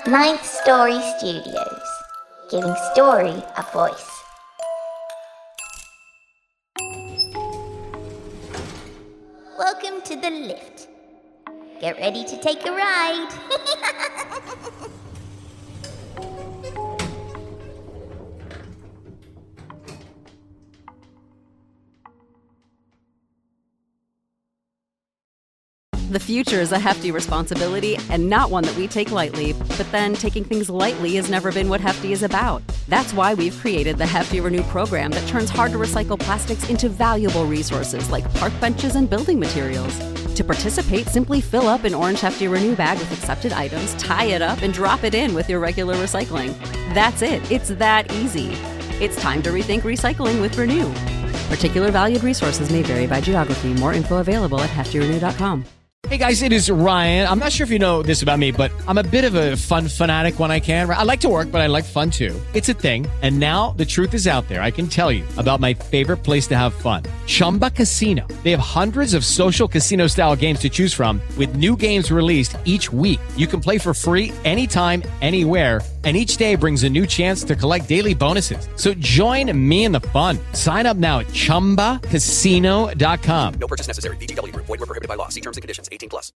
Ninth Story Studios, giving story a voice. Welcome to the lift. Get ready to take a ride. The future is a hefty responsibility and not one that we take lightly, but then taking things lightly has never been what Hefty is about. That's why we've created the Hefty Renew program that turns hard-to-recycle plastics into valuable resources like park benches and building materials. To participate, simply fill up an orange Hefty Renew bag with accepted items, tie it up, and drop it in with your regular recycling. That's it. It's that easy. It's time to rethink recycling with Renew. Particular valued resources may vary by geography. More info available at heftyrenew.com. Hey guys, it is Ryan. I'm not sure if you know this about me, but I'm a bit of a fun fanatic when I can. I like to work, but I like fun too. It's a thing. And now the truth is out there. I can tell you about my favorite place to have fun. Chumba Casino. They have hundreds of social casino style games to choose from with new games released each week. You can play for free anytime, anywhere. And each day brings a new chance to collect daily bonuses. So join me in the fun. Sign up now at ChumbaCasino.com. No purchase necessary. VGW Group. Void where prohibited by law. See terms and conditions. 18 plus.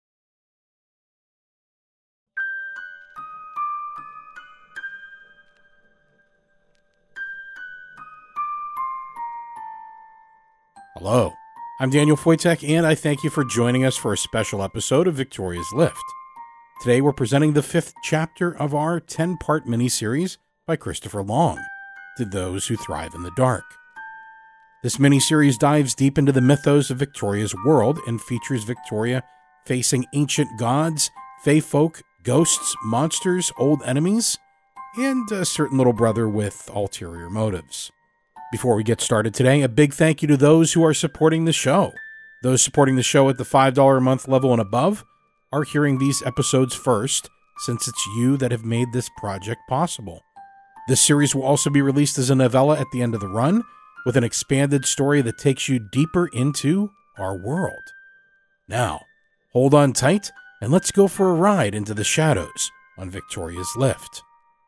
Hello, I'm Daniel Foytek, and I thank you for joining us for a special episode of Victoria's Lift. Today we're presenting the 5th chapter of our 10-part miniseries by Christopher Long, To Those Who Thrive in the Dark. This miniseries dives deep into the mythos of Victoria's world and features Victoria facing ancient gods, fae folk, ghosts, monsters, old enemies, and a certain little brother with ulterior motives. Before we get started today, a big thank you to those who are supporting the show. Those supporting the show at the $5 a month level and above are hearing these episodes first, since it's you that have made this project possible. This series will also be released as a novella at the end of the run, with an expanded story that takes you deeper into our world. Now, hold on tight, and let's go for a ride into the shadows on Victoria's Lift.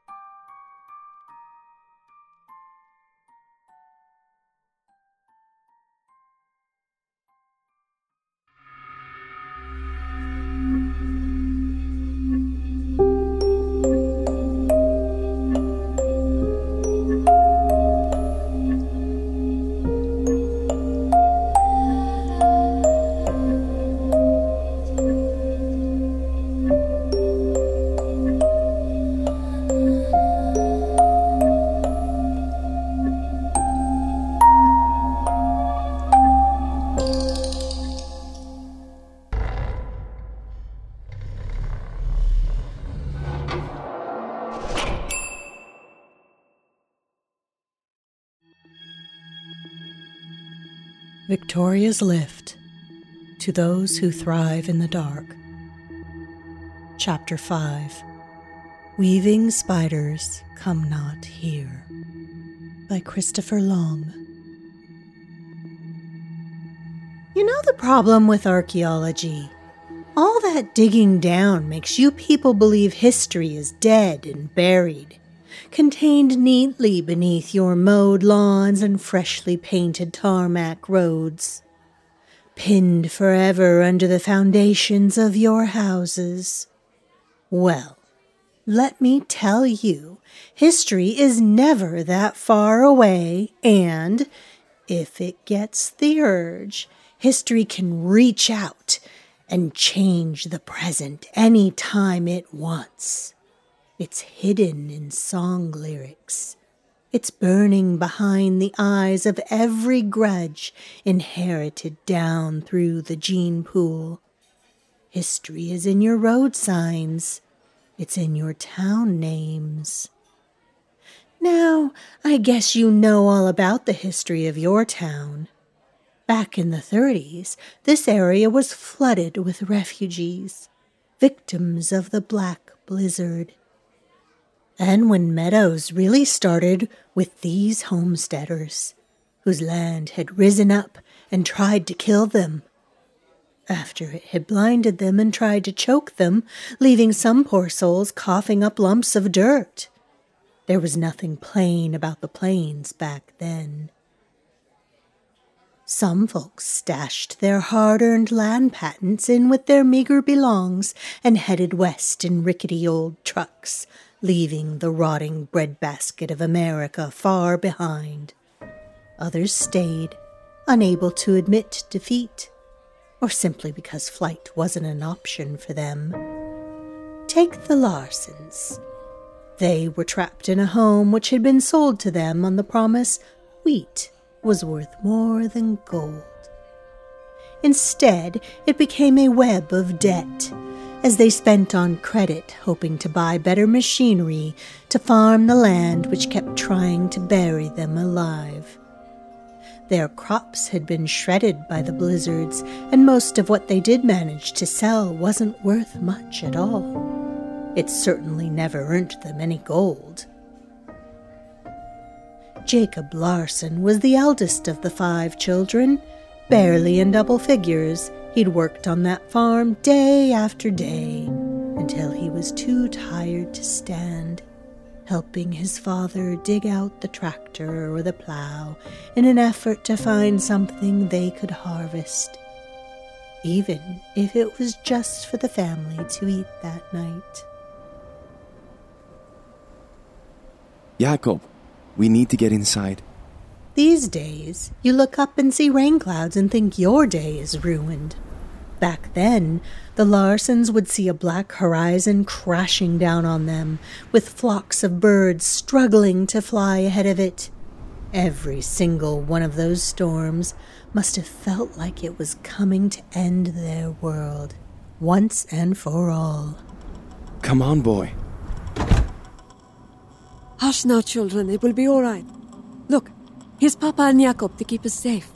Victoria's Lift, To Those Who Thrive in the Dark. Chapter 5, Weaving Spiders Come Not Here, by Christopher Long. You know the problem with archaeology? All that digging down makes you people believe history is dead and buried, contained neatly beneath your mowed lawns and freshly painted tarmac roads, pinned forever under the foundations of your houses. Well, let me tell you, history is never that far away, and if it gets the urge, history can reach out and change the present any time it wants. It's hidden in song lyrics. It's burning behind the eyes of every grudge inherited down through the gene pool. History is in your road signs. It's in your town names. Now, I guess you know all about the history of your town. Back in the 30s, this area was flooded with refugees, victims of the Black Blizzard. And when meadows really started with these homesteaders, whose land had risen up and tried to kill them. after it had blinded them and tried to choke them, leaving some poor souls coughing up lumps of dirt. There was nothing plain about the plains back then. Some folks stashed their hard-earned land patents in with their meager belongs and headed west in rickety old trucks, leaving the rotting breadbasket of America far behind. Others stayed, unable to admit defeat, or simply because flight wasn't an option for them. Take the Larsens. They were trapped in a home which had been sold to them on the promise wheat was worth more than gold. Instead, it became a web of debt, as they spent on credit, hoping to buy better machinery to farm the land which kept trying to bury them alive. Their crops had been shredded by the blizzards, and most of what they did manage to sell wasn't worth much at all. It certainly never earned them any gold. Jacob Larsen was the eldest of the 5 children. Barely in double figures, he'd worked on that farm day after day until he was too tired to stand, helping his father dig out the tractor or the plow in an effort to find something they could harvest, even if it was just for the family to eat that night. Jacob, we need to get inside. These days, you look up and see rain clouds and think your day is ruined. Back then, the Larsens would see a black horizon crashing down on them, with flocks of birds struggling to fly ahead of it. Every single one of those storms must have felt like it was coming to end their world, once and for all. Come on, boy. Hush now, children. It will be all right. Look, here's Papa and Jacob to keep us safe.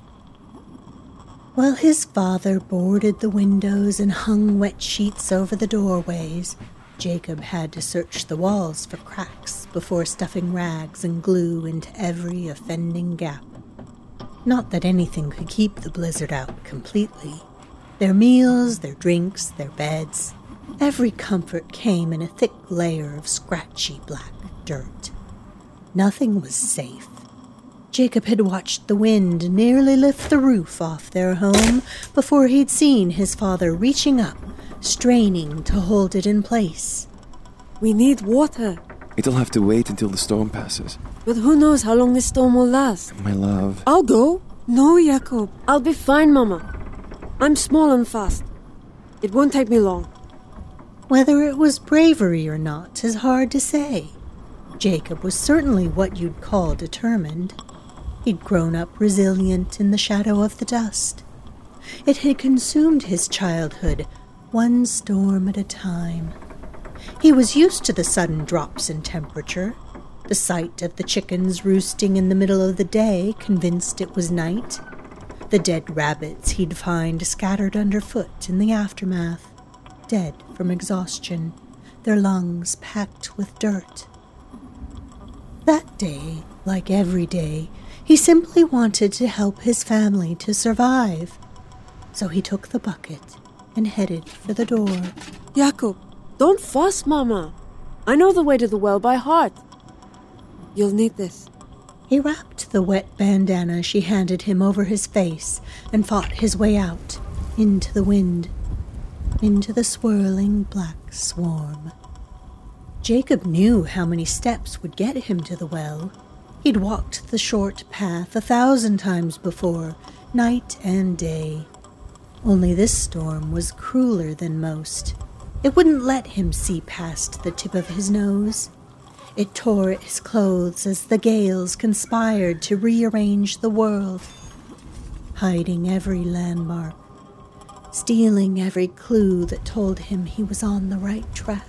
While his father boarded the windows and hung wet sheets over the doorways, Jacob had to search the walls for cracks before stuffing rags and glue into every offending gap. Not that anything could keep the blizzard out completely. Their meals, their drinks, their beds, every comfort came in a thick layer of scratchy black dirt. Nothing was safe. Jacob had watched the wind nearly lift the roof off their home before he'd seen his father reaching up, straining to hold it in place. We need water. It'll have to wait until the storm passes. But who knows how long this storm will last? My love. I'll go. No, Jacob. I'll be fine, Mama. I'm small and fast. It won't take me long. Whether it was bravery or not is hard to say. Jacob was certainly what you'd call determined. He'd grown up resilient in the shadow of the dust. It had consumed his childhood, one storm at a time. He was used to the sudden drops in temperature. The sight of the chickens roosting in the middle of the day convinced it was night. The dead rabbits he'd find scattered underfoot in the aftermath, dead from exhaustion, their lungs packed with dirt. That day, like every day, he simply wanted to help his family to survive. So he took the bucket and headed for the door. Jacob, don't fuss, Mama. I know the way to the well by heart. You'll need this. He wrapped the wet bandana she handed him over his face and fought his way out, into the wind, into the swirling black swarm. Jacob knew how many steps would get him to the well. He'd walked the short path 1,000 times before, night and day. Only this storm was crueler than most. It wouldn't let him see past the tip of his nose. It tore at his clothes as the gales conspired to rearrange the world, hiding every landmark, stealing every clue that told him he was on the right track.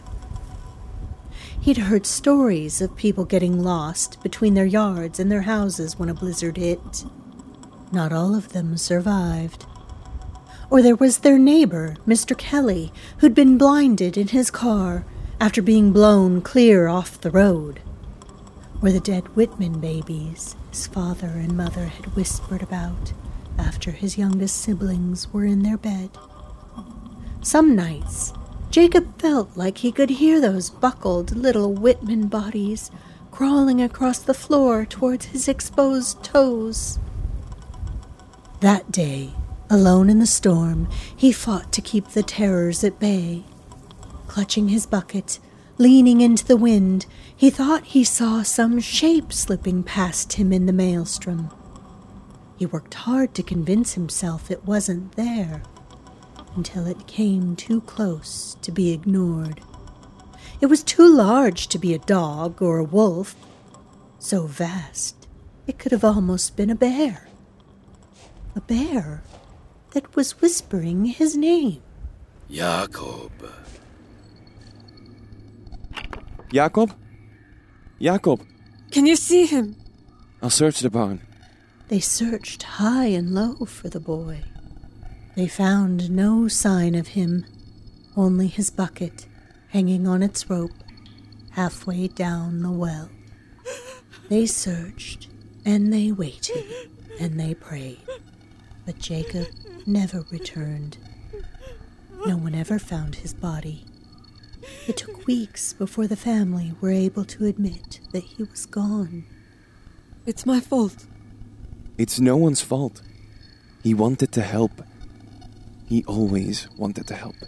He'd heard stories of people getting lost between their yards and their houses when a blizzard hit. Not all of them survived. Or there was their neighbor, Mr. Kelly, who'd been blinded in his car after being blown clear off the road. Or the dead Whitman babies his father and mother had whispered about after his youngest siblings were in their bed. Some nights, Jacob felt like he could hear those buckled little Whitman bodies crawling across the floor towards his exposed toes. That day, alone in the storm, he fought to keep the terrors at bay. Clutching his bucket, leaning into the wind, he thought he saw some shape slipping past him in the maelstrom. He worked hard to convince himself it wasn't there, until it came too close to be ignored. It was too large to be a dog or a wolf, so vast it could have almost been a bear. A bear that was whispering his name. Jacob. Jacob? Jacob! Can you see him? I'll search the barn. They searched high and low for the boy. They found no sign of him, only his bucket hanging on its rope halfway down the well. They searched, and they waited, and they prayed, but Jacob never returned. No one ever found his body. It took weeks before the family were able to admit that he was gone. It's my fault. It's no one's fault. He wanted to help. He always wanted to help.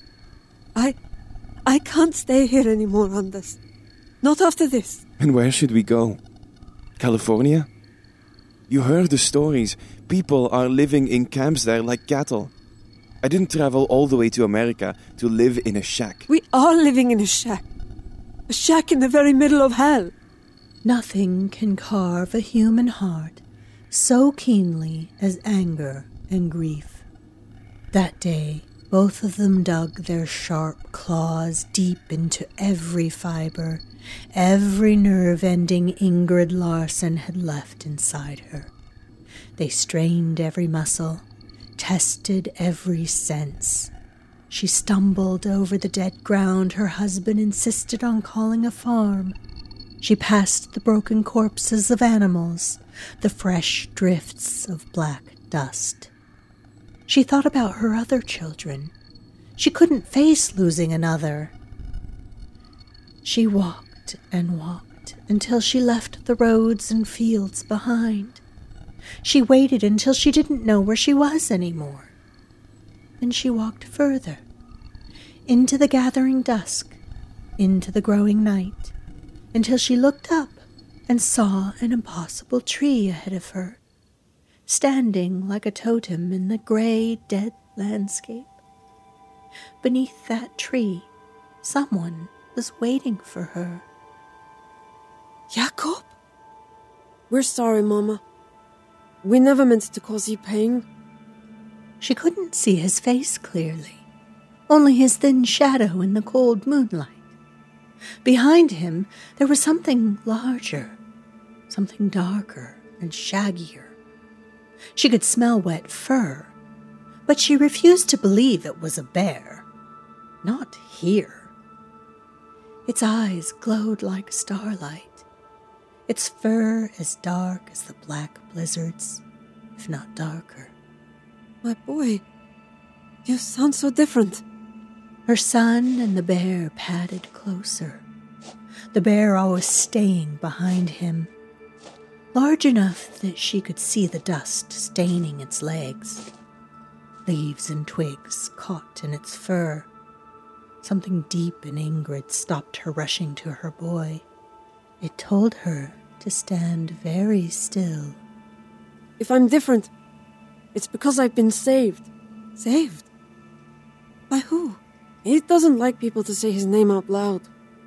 I can't stay here anymore, Anders. Not after this. And where should we go? California? You heard the stories. People are living in camps there like cattle. I didn't travel all the way to America to live in a shack. We are living in a shack. A shack in the very middle of hell. Nothing can carve a human heart so keenly as anger and grief. That day, both of them dug their sharp claws deep into every fiber, every nerve ending Ingrid Larson had left inside her. They strained every muscle, tested every sense. She stumbled over the dead ground her husband insisted on calling a farm. She passed the broken corpses of animals, the fresh drifts of black dust. She thought about her other children. She couldn't face losing another. She walked and walked until she left the roads and fields behind. She waited until she didn't know where she was anymore. Then she walked further, into the gathering dusk, into the growing night, until she looked up and saw an impossible tree ahead of her, standing like a totem in the gray, dead landscape. Beneath that tree, someone was waiting for her. Jacob? We're sorry, Mama. We never meant to cause you pain. She couldn't see his face clearly, only his thin shadow in the cold moonlight. Behind him, there was something larger, something darker and shaggier. She could smell wet fur, but she refused to believe it was a bear. Not here. Its eyes glowed like starlight, its fur as dark as the black blizzards, if not darker. My boy, you sound so different. Her son and the bear padded closer, the bear always staying behind him, large enough that she could see the dust staining its legs. Leaves and twigs caught in its fur. Something deep in Ingrid stopped her rushing to her boy. It told her to stand very still. If I'm different, it's because I've been saved. Saved? By who? He doesn't like people to say his name out loud.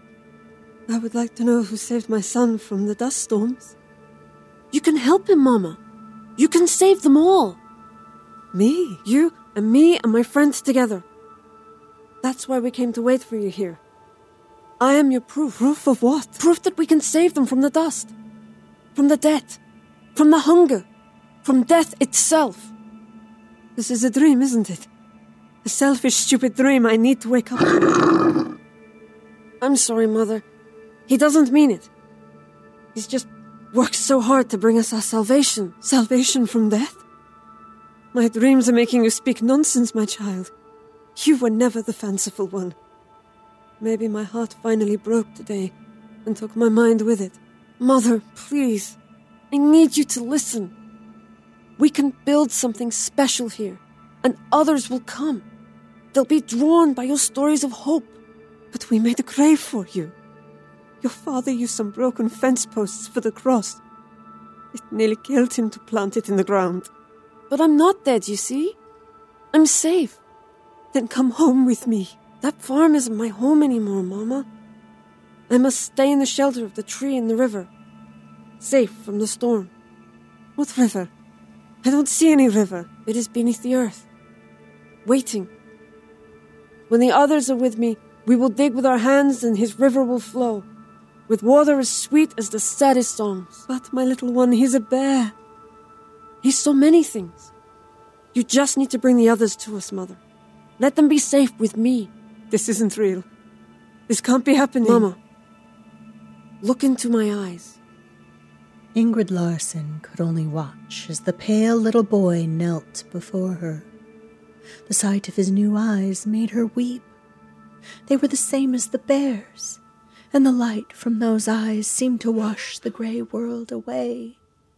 I would like to know who saved my son from the dust storms. You can help him, Mama. You can save them all. Me, you, and me and my friends together. That's why we came to wait for you here. I am your proof. Proof of what? Proof that we can save them from the dust. From the death. From the hunger. From death itself. This is a dream, isn't it? A selfish, stupid dream I need to wake up from. I'm sorry, Mother. He doesn't mean it. He's just worked so hard to bring us our salvation. Salvation from death? My dreams are making you speak nonsense, my child. You were never the fanciful one. Maybe my heart finally broke today and took my mind with it. Mother, please, I need you to listen. We can build something special here, and others will come. They'll be drawn by your stories of hope. But we made a grave for you. Your father used some broken fence posts for the cross. It nearly killed him to plant it in the ground. But I'm not dead, you see? I'm safe. Then come home with me. That farm isn't my home anymore, Mama. I must stay in the shelter of the tree in the river, safe from the storm. What river? I don't see any river. It is beneath the earth, waiting. When the others are with me, we will dig with our hands and his river will flow, with water as sweet as the saddest songs. But, my little one, he's a bear. He's so many things. You just need to bring the others to us, Mother. Let them be safe with me. This isn't real. This can't be happening. Mama, look into my eyes. Ingrid Larson could only watch as the pale little boy knelt before her. The sight of his new eyes made her weep. They were the same as the bear's, and the light from those eyes seemed to wash the gray world away.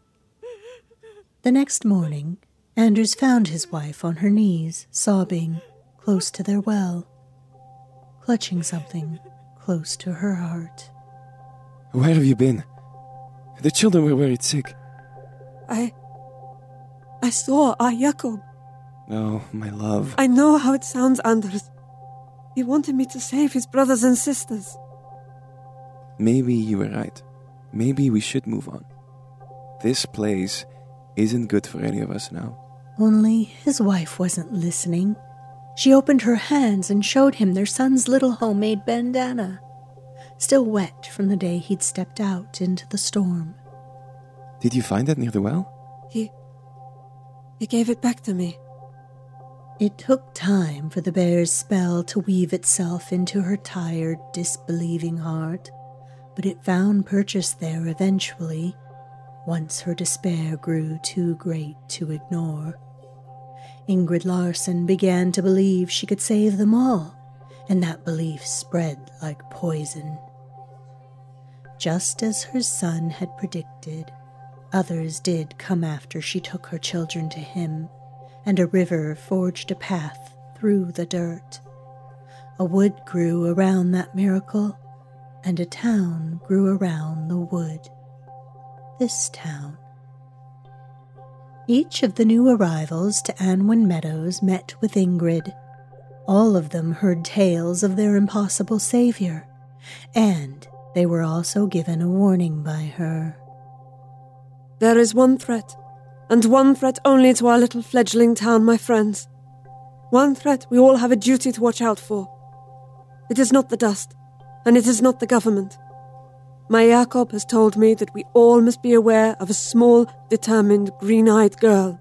The next morning, Anders found his wife on her knees, sobbing, close to their well, clutching something close to her heart. Where have you been? The children were worried sick. I saw our Jakob. Oh, my love. I know how it sounds, Anders. He wanted me to save his brothers and sisters. Maybe you were right. Maybe we should move on. This place isn't good for any of us now. Only his wife wasn't listening. She opened her hands and showed him their son's little homemade bandana, still wet from the day he'd stepped out into the storm. Did you find that near the well? He gave it back to me. It took time for the bear's spell to weave itself into her tired, disbelieving heart, but it found purchase there eventually, once her despair grew too great to ignore. Ingrid Larson began to believe she could save them all, and that belief spread like poison. Just as her son had predicted, others did come after she took her children to him, and a river forged a path through the dirt. A wood grew around that miracle, and a town grew around the wood. This town. Each of the new arrivals to Anwen Meadows met with Ingrid. All of them heard tales of their impossible savior, and they were also given a warning by her. There is one threat, and one threat only to our little fledgling town, my friends. One threat we all have a duty to watch out for. It is not the dust, and it is not the government. My Jakob has told me that we all must be aware of a small, determined, green-eyed girl.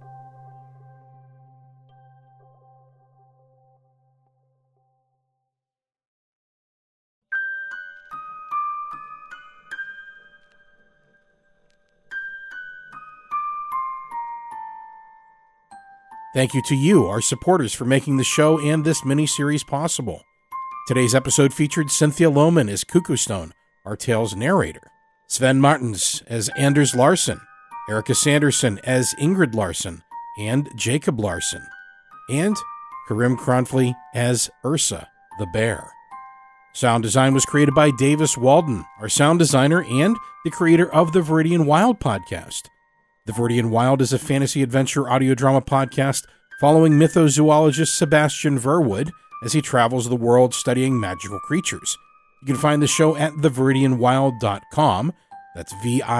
Thank you to you, our supporters, for making the show and this mini-series possible. Today's episode featured Cynthia Lohman as Cuckoo-Stone, our tale's narrator, Sven Martins as Anders Larson, Erica Sanderson as Ingrid Larson and Jacob Larson, and Karim Kronfli as Ursa, the bear. Sound design was created by Davis Walden, our sound designer and the creator of the Viridian Wild podcast. The Viridian Wild is a fantasy adventure audio drama podcast following mythozoologist Sebastian Verwood as he travels the world studying magical creatures. You can find the show at theviridianwild.com, that's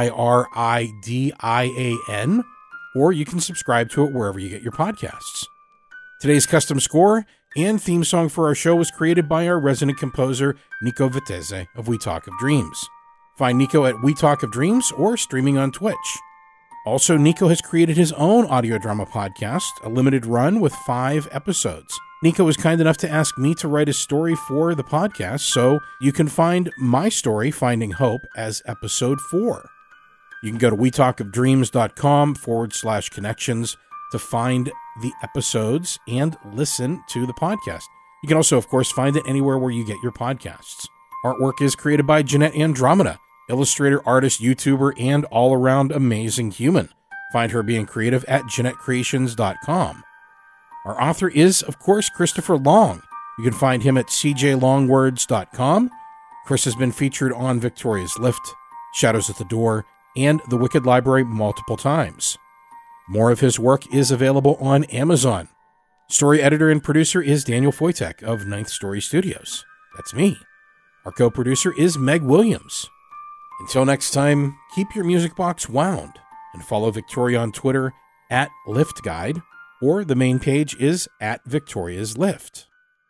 VIRIDIAN, or you can subscribe to it wherever you get your podcasts. Today's custom score and theme song for our show was created by our resident composer, Nico Vitesse of We Talk of Dreams. Find Nico at We Talk of Dreams or streaming on Twitch. Also, Nico has created his own audio drama podcast, a limited run with 5 episodes. Nico was kind enough to ask me to write a story for the podcast, so you can find my story, Finding Hope, as episode 4. You can go to wetalkofdreams.com/connections to find the episodes and listen to the podcast. You can also, of course, find it anywhere where you get your podcasts. Artwork is created by Jeanette Andromeda, illustrator, artist, YouTuber, and all-around amazing human. Find her being creative at JeanetteCreations.com. Our author is, of course, Christopher Long. You can find him at cjlongwords.com. Chris has been featured on Victoria's Lift, Shadows at the Door, and The Wicked Library multiple times. More of his work is available on Amazon. Story editor and producer is Daniel Foytek of Ninth Story Studios. That's me. Our co-producer is Meg Williams. Until next time, keep your music box wound and follow Victoria on Twitter at Lift Guide, or the main page is at Victoria's Lift.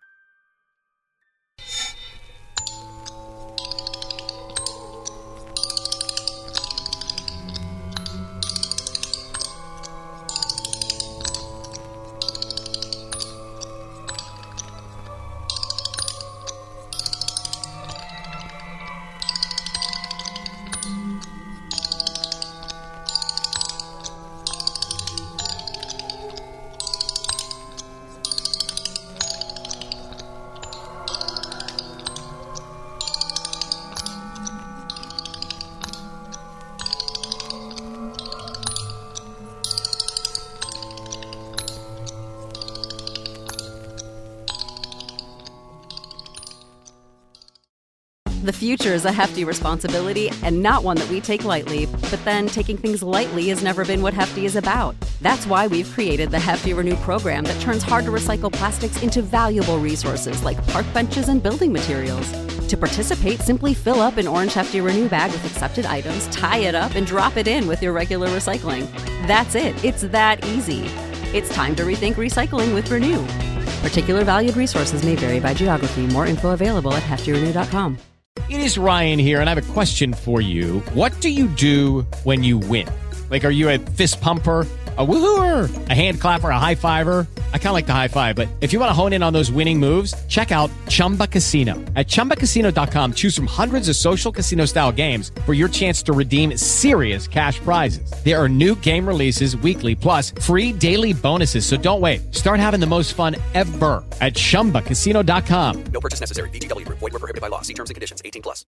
The future is a hefty responsibility and not one that we take lightly, but then taking things lightly has never been what Hefty is about. That's why we've created the Hefty Renew program that turns hard-to-recycle plastics into valuable resources like park benches and building materials. To participate, simply fill up an orange Hefty Renew bag with accepted items, tie it up, and drop it in with your regular recycling. That's it. It's that easy. It's time to rethink recycling with Renew. Particular valued resources may vary by geography. More info available at heftyrenew.com. It is Ryan here, and I have a question for you. What do you do when you win? Like, are you a fist pumper, a woohooer, a hand clapper, a high fiver? I kind of like the high five, but if you want to hone in on those winning moves, check out Chumba Casino. At ChumbaCasino.com, choose from hundreds of social casino-style games for your chance to redeem serious cash prizes. There are new game releases weekly, plus free daily bonuses, so don't wait. Start having the most fun ever at ChumbaCasino.com. No purchase necessary. VGW Group. Void where prohibited by law. See terms and conditions. 18+.